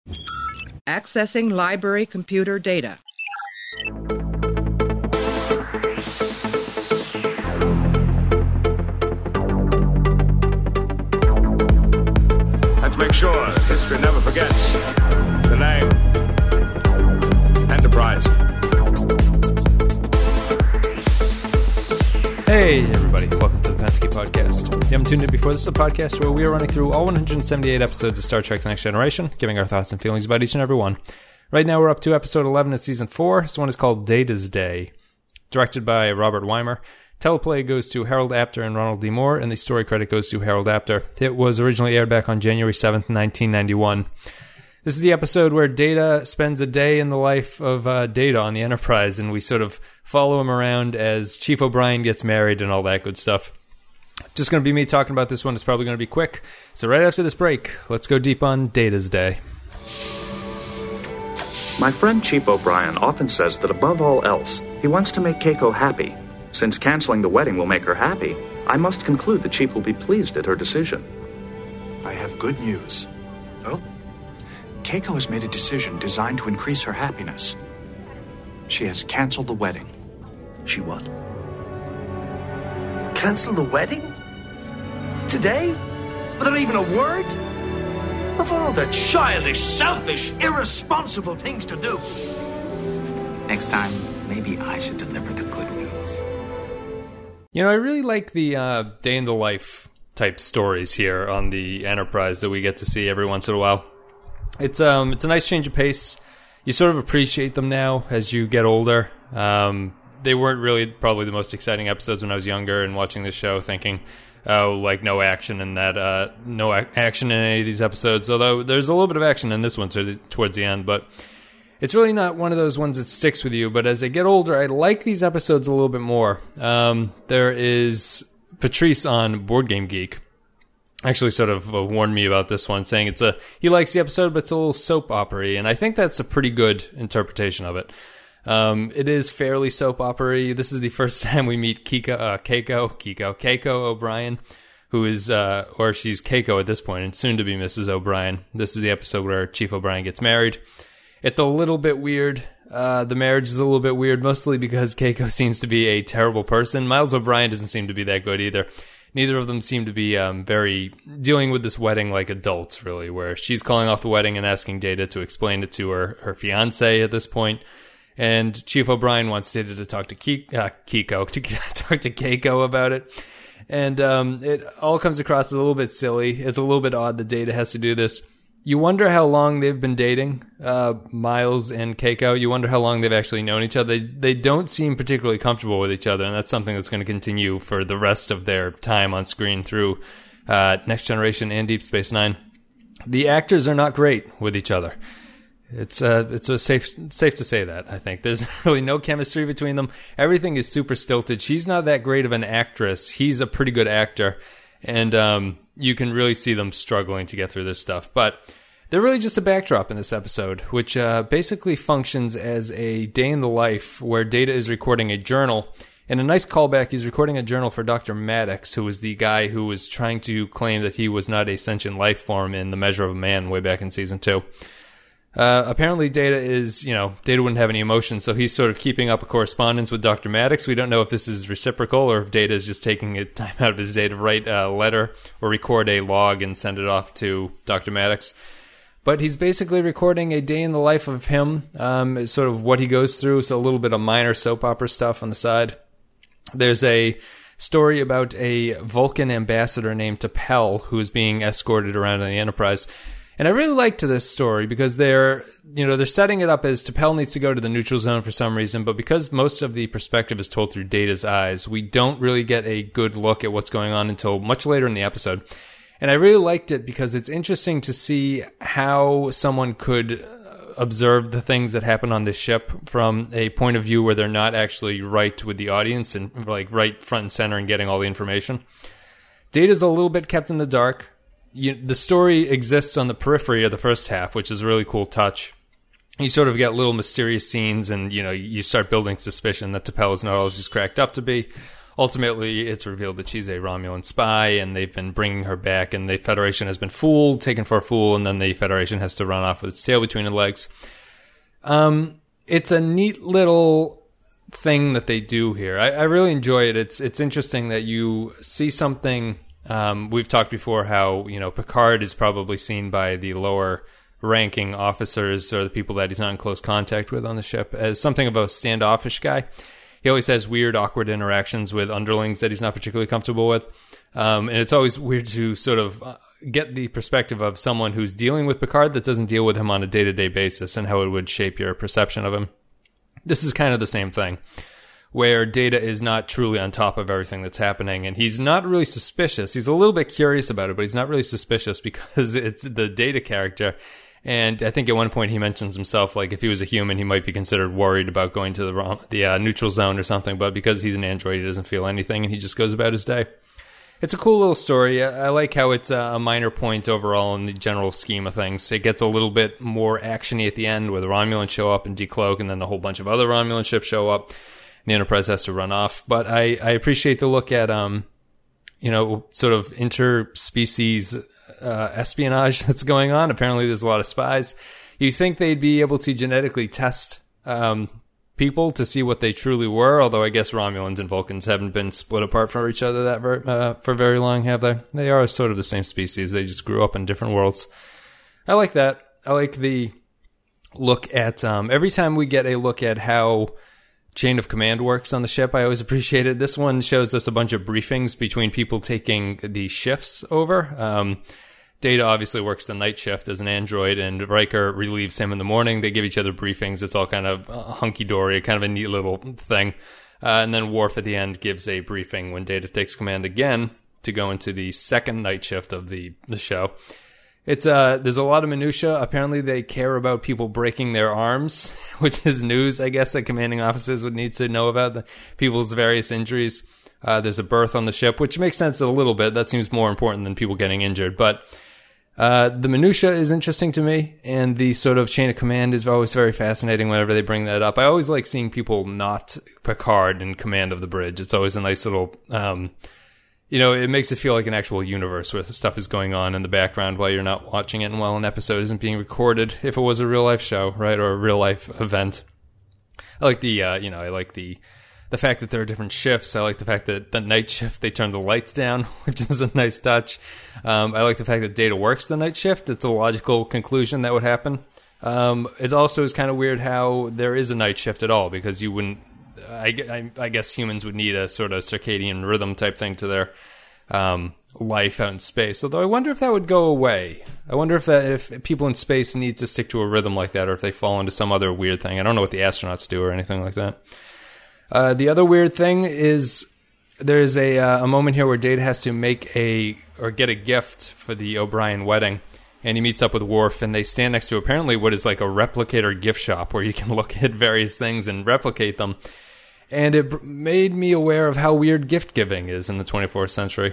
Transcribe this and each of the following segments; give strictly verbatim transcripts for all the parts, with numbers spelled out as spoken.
Accessing library computer data. And to make sure that history never forgets the name Enterprise. Hey everybody, welcome to the Pensky Podcast. If you haven't tuned in before, this is a podcast where we are running through all one hundred seventy-eight episodes of Star Trek The Next Generation, giving our thoughts and feelings about each and every one. Right now we're up to episode eleven of season four. This one is called Data's Day. Directed by Robert Weimer. Teleplay goes to Harold Apter and Ronald D. Moore, and the story credit goes to Harold Apter. It was originally aired back on January seventh, nineteen ninety-one. This is the episode where Data spends a day in the life of uh, Data on the Enterprise, and we sort of follow him around as Chief O'Brien gets married and all that good stuff. Just going to be me talking about this one. It's probably going to be quick. So right after this break, let's go deep on Data's Day. My friend Chief O'Brien often says that above all else, he wants to make Keiko happy. Since canceling the wedding will make her happy, I must conclude that Chief will be pleased at her decision. I have good news. Oh? Keiko has made a decision designed to increase her happiness. She has canceled the wedding. She what? Cancel the wedding? Today? Without even a word? Of all the childish, selfish, irresponsible things to do. Next time, maybe I should deliver the good news. You know, I really like the uh, day in the life type stories here on the Enterprise that we get to see every once in a while. It's um, it's a nice change of pace. You sort of appreciate them now as you get older. Um, they weren't really probably the most exciting episodes when I was younger and watching this show, thinking, oh, like no action in that, uh, no ac- action in any of these episodes. Although there's a little bit of action in this one towards the end, but it's really not one of those ones that sticks with you. But as I get older, I like these episodes a little bit more. Um, there is Patrice on Board Game Geek. Actually sort of uh, warned me about this one, saying it's a he likes the episode, but it's a little soap opera-y, and I think that's a pretty good interpretation of it. Um, it is fairly soap opera-y. This is the first time we meet Kika, uh, Keiko, Kiko, Keiko O'Brien, who is, uh, or she's Keiko at this point, and soon to be Missus O'Brien. This is the episode where Chief O'Brien gets married. It's a little bit weird. Uh, the marriage is a little bit weird, mostly because Keiko seems to be a terrible person. Miles O'Brien doesn't seem to be that good either. Neither of them seem to be um, very dealing with this wedding like adults, really, where she's calling off the wedding and asking Data to explain it to her, her fiancé at this point. And Chief O'Brien wants Data to talk to Ke- uh, Kiko, to talk to Keiko about it. And um, it all comes across as a little bit silly. It's a little bit odd that Data has to do this. You wonder how long they've been dating, uh, Miles and Keiko. You wonder how long they've actually known each other. They, they don't seem particularly comfortable with each other, and that's something that's going to continue for the rest of their time on screen through uh, Next Generation and Deep Space Nine. The actors are not great with each other. It's uh, it's a safe safe to say that, I think. There's really no chemistry between them. Everything is super stilted. She's not that great of an actress. He's a pretty good actor. And um, you can really see them struggling to get through this stuff. But they're really just a backdrop in this episode, which uh, basically functions as a day in the life where Data is recording a journal. And a nice callback, he's recording a journal for Doctor Maddox, who was the guy who was trying to claim that he was not a sentient life form in The Measure of a Man way back in season two. Uh, apparently Data is, you know, Data wouldn't have any emotion, so he's sort of keeping up a correspondence with Doctor Maddox. We don't know if this is reciprocal or if Data is just taking a time out of his day to write a letter or record a log and send it off to Doctor Maddox. But he's basically recording a day in the life of him, um, sort of what he goes through, so a little bit of minor soap opera stuff on the side. There's a story about a Vulcan ambassador named T'Pel who is being escorted around on the Enterprise. And I really liked this story because they're, you know, they're setting it up as T'Pel needs to go to the neutral zone for some reason, but because most of the perspective is told through Data's eyes, we don't really get a good look at what's going on until much later in the episode. And I really liked it because it's interesting to see how someone could observe the things that happen on this ship from a point of view where they're not actually right with the audience and like right front and center and getting all the information. Data's a little bit kept in the dark. You, the story exists on the periphery of the first half, which is a really cool touch. You sort of get little mysterious scenes and, you know, you start building suspicion that T'Pel is not all she's cracked up to be. ultimately it's revealed that she's a Romulan spy, and they've been bringing her back, and the Federation has been fooled, taken for a fool, and then the Federation has to run off with its tail between its legs. Um, it's a neat little thing that they do here. I, I really enjoy it. It's it's interesting that you see something. Um, we've talked before how, you know, Picard is probably seen by the lower ranking officers or the people that he's not in close contact with on the ship as something of a standoffish guy. He always has weird, awkward interactions with underlings that he's not particularly comfortable with. Um, and it's always weird to sort of get the perspective of someone who's dealing with Picard that doesn't deal with him on a day-to-day basis and how it would shape your perception of him. This is kind of the same thing, where Data is not truly on top of everything that's happening, and he's not really suspicious. He's a little bit curious about it, but he's not really suspicious because it's the Data character. And I think at one point he mentions himself, like if he was a human, he might be considered worried about going to the the uh, neutral zone or something, but because he's an android, he doesn't feel anything, and he just goes about his day. It's a cool little story. I like how it's a minor point overall in the general scheme of things. It gets a little bit more actiony at the end, where the Romulans show up and decloak, and then a whole bunch of other Romulan ships show up. The Enterprise has to run off. But I, I appreciate the look at, um, you know, sort of interspecies uh, espionage that's going on. Apparently there's a lot of spies. You think they'd be able to genetically test um, people to see what they truly were, although I guess Romulans and Vulcans haven't been split apart from each other that ver- uh, for very long, have they? They are sort of the same species. They just grew up in different worlds. I like that. I like the look at, um, every time we get a look at how chain of command works on the ship, I always appreciate it. This one shows us a bunch of briefings between people taking the shifts over. Um, Data obviously works the night shift as an android, and Riker relieves him in the morning. They give each other briefings. It's all kind of hunky-dory, kind of a neat little thing. Uh, and then Worf at the end gives a briefing when Data takes command again to go into the second night shift of the, the show. It's uh, there's a lot of minutia. Apparently they care about people breaking their arms, which is news, I guess, that commanding officers would need to know about, the people's various injuries. Uh, there's a birth on the ship, which makes sense a little bit. That seems more important than people getting injured. But uh, the minutia is interesting to me, and the sort of chain of command is always very fascinating whenever they bring that up. I always like seeing people not Picard in command of the bridge. It's always a nice little... Um, You know, it makes it feel like an actual universe where stuff is going on in the background while you're not watching it and while an episode isn't being recorded, if it was a real-life show, right, or a real-life event. I like the, uh, you know, I like the the fact that there are different shifts. I like the fact that the night shift, they turn the lights down, which is a nice touch. Um, I like the fact that Data works the night shift. It's a logical conclusion that would happen. Um, it also is kind of weird how there is a night shift at all, because you wouldn't... I, I, I guess humans would need a sort of circadian rhythm type thing to their um, life out in space. Although I wonder if that would go away. I wonder if that if people in space need to stick to a rhythm like that, or if they fall into some other weird thing. I don't know what the astronauts do or anything like that. Uh, the other weird thing is there's a uh, a moment here where Data has to make a or get a gift for the O'Brien wedding. And he meets up with Worf, and they stand next to apparently what is like a replicator gift shop where you can look at various things and replicate them. And it made me aware of how weird gift giving is in the twenty-fourth century.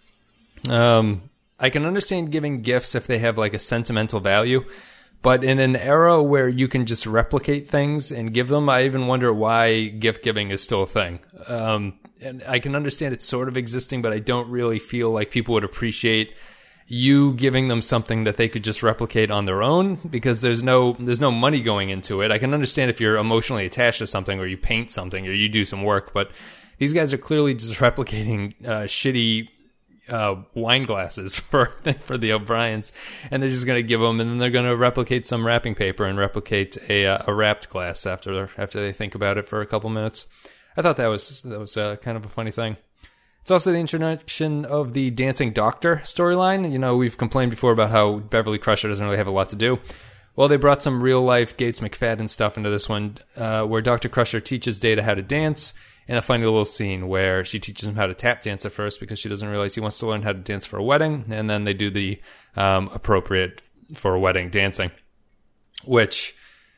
Um, I can understand giving gifts if they have like a sentimental value, but in an era where you can just replicate things and give them, I even wonder why gift giving is still a thing. Um, and I can understand it's sort of existing, but I don't really feel like people would appreciate you giving them something that they could just replicate on their own, because there's no there's no money going into it. I can understand if you're emotionally attached to something, or you paint something, or you do some work, but these guys are clearly just replicating uh, shitty uh, wine glasses for for the O'Briens, and they're just going to give them, and then they're going to replicate some wrapping paper and replicate a uh, a wrapped glass after after they think about it for a couple minutes. I thought that was that was uh, kind of a funny thing. It's also the introduction of the Dancing Doctor storyline. You know, we've complained before about how Beverly Crusher doesn't really have a lot to do. Well, they brought some real-life Gates McFadden stuff into this one, uh, where Doctor Crusher teaches Data how to dance, in a funny little scene where she teaches him how to tap dance at first because she doesn't realize he wants to learn how to dance for a wedding, and then they do the um, appropriate for a wedding dancing, which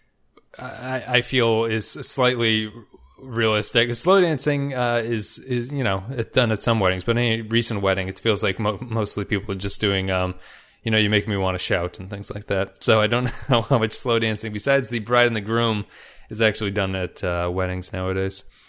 I, I feel is slightly... realistic. Slow dancing uh, is is you know, it's done at some weddings, but any recent wedding, it feels like mo- mostly people are just doing um, you know, you make me want to shout and things like that. So I don't know how much slow dancing besides the bride and the groom is actually done at uh, weddings nowadays.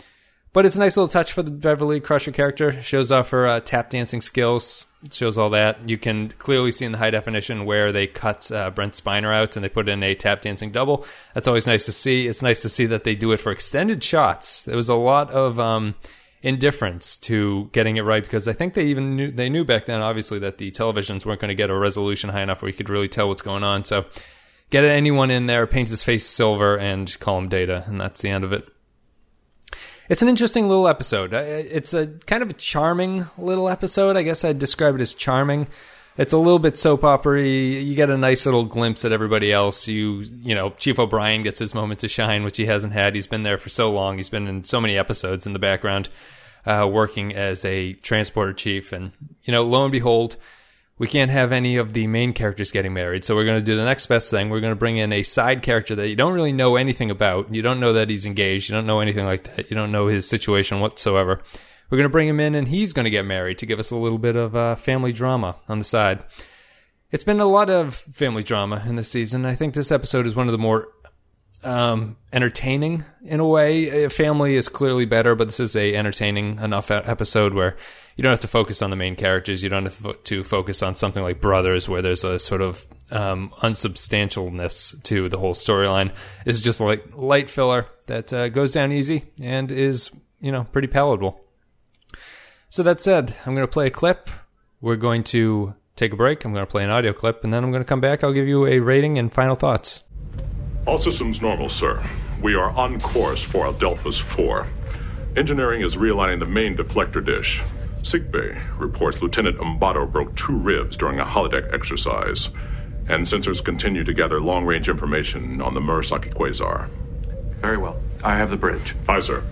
But it's a nice little touch for the Beverly Crusher character. Shows off her uh, tap dancing skills. It shows all that. You can clearly see in the high definition where they cut uh, Brent Spiner out and they put in a tap dancing double. That's always nice to see. It's nice to see that they do it for extended shots. There was a lot of um, indifference to getting it right, because I think they even knew, they knew back then, obviously, that the televisions weren't going to get a resolution high enough where you could really tell what's going on. So get anyone in there, paint his face silver, and call him Data, and that's the end of it. It's an interesting little episode. It's a kind of a charming little episode. I guess I'd describe it as charming. It's a little bit soap opera-y. You get a nice little glimpse at everybody else. You, you know, Chief O'Brien gets his moment to shine, which he hasn't had. He's been there for so long. He's been in so many episodes in the background, uh, working as a transporter chief. And, you know, lo and behold, we can't have any of the main characters getting married, so we're going to do the next best thing. We're going to bring in a side character that you don't really know anything about. You don't know that he's engaged. You don't know anything like that. You don't know his situation whatsoever. We're going to bring him in, and he's going to get married to give us a little bit of uh, family drama on the side. It's been a lot of family drama in this season. I think this episode is one of the more um, entertaining in a way. Family is clearly better, but this is a entertaining enough episode where you don't have to focus on the main characters. You don't have to focus on something like Brothers, where there's a sort of um, unsubstantialness to the whole storyline. It's just like light filler that uh, goes down easy and is, you know, pretty palatable. So that said, I'm going to play a clip. We're going to take a break. I'm going to play an audio clip, and then I'm going to come back. I'll give you a rating and final thoughts. All systems normal, sir. We are on course for Adelphus four. Engineering is realigning the main deflector dish. Sickbay reports Lieutenant Umbato broke two ribs during a holodeck exercise, and sensors continue to gather long-range information on the Murasaki quasar. Very well. I have the bridge. Aye, sir.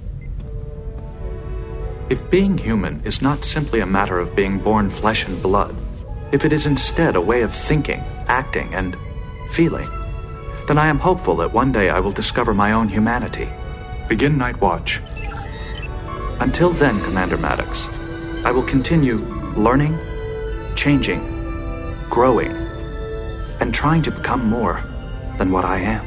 If being human is not simply a matter of being born flesh and blood, if it is instead a way of thinking, acting, and feeling, then I am hopeful that one day I will discover my own humanity. Begin night watch. Until then, Commander Maddox, I will continue learning, changing, growing, and trying to become more than what I am.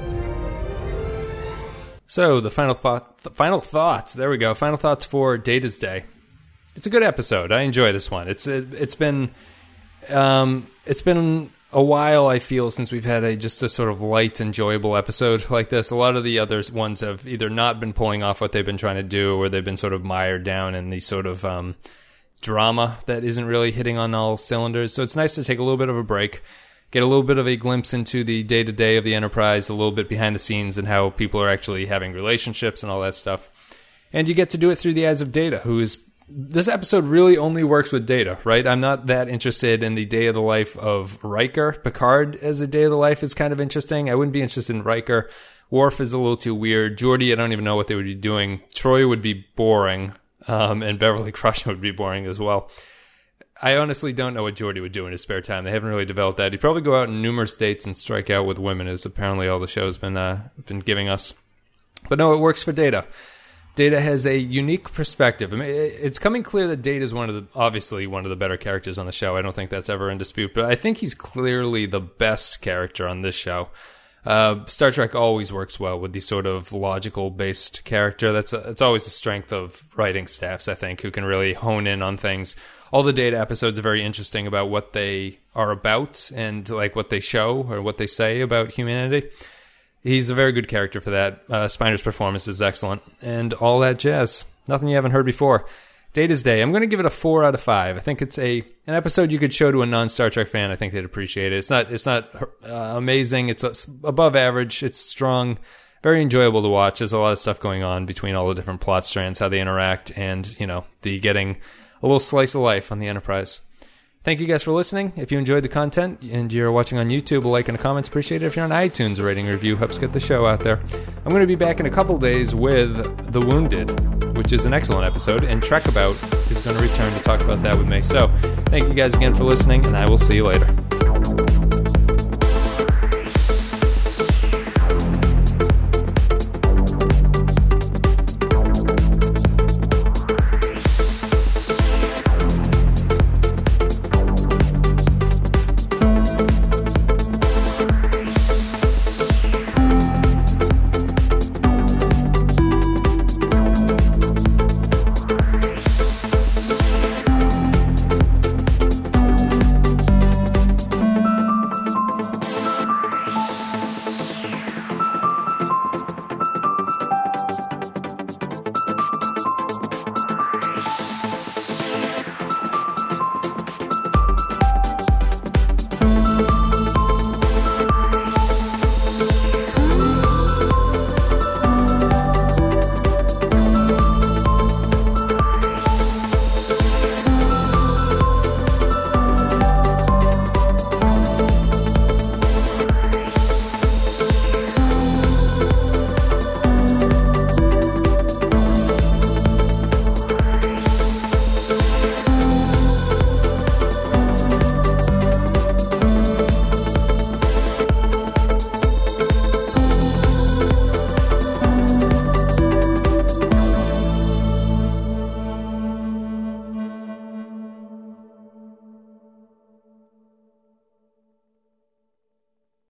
So, the final thought, the final thoughts, there we go, final thoughts for Data's Day. It's a good episode. I enjoy this one. It's it, It's been... Um, it's been a while, I feel, since we've had a just a sort of light, enjoyable episode like this. A lot of the other ones have either not been pulling off what they've been trying to do, or they've been sort of mired down in the sort of um, drama that isn't really hitting on all cylinders. So it's nice to take a little bit of a break, get a little bit of a glimpse into the day-to-day of the Enterprise, a little bit behind the scenes, and how people are actually having relationships and all that stuff. And you get to do it through the eyes of Data, who is... This episode really only works with Data, right? I'm not that interested in the day of the life of Riker. Picard as a day of the life is kind of interesting. I wouldn't be interested in Riker. Worf is a little too weird. Geordi, I don't even know what they would be doing. Troy would be boring, um, and Beverly Crusher would be boring as well. I honestly don't know what Geordi would do in his spare time. They haven't really developed that. He'd probably go out on numerous dates and strike out with women, as apparently all the show's been uh, been giving us. But no, it works for Data. Data has a unique perspective. I mean, it's coming clear that Data is one of the, obviously one of the better characters on the show. I don't think that's ever in dispute, but I think he's clearly the best character on this show. Uh, Star Trek always works well with the sort of logical-based character. That's a, it's always the strength of writing staffs, I think, who can really hone in on things. All the Data episodes are very interesting about what they are about and like what they show or what they say about humanity. He's a very good character for that. Uh, Spiner's performance is excellent. And all that jazz. Nothing you haven't heard before. Data's Day. I'm going to give it a four out of five. I think it's a an episode you could show to a non-Star Trek fan. I think they'd appreciate it. It's not it's not uh, amazing. It's above average. It's strong. Very enjoyable to watch. There's a lot of stuff going on between all the different plot strands, how they interact, and, you know, the getting a little slice of life on the Enterprise. Thank you guys for listening. If you enjoyed the content and you're watching on YouTube, a like and a comment is appreciated. If you're on iTunes, a rating or review helps get the show out there. I'm going to be back in a couple days with The Wounded, which is an excellent episode, and Trek About is going to return to talk about that with me. So, thank you guys again for listening, and I will see you later.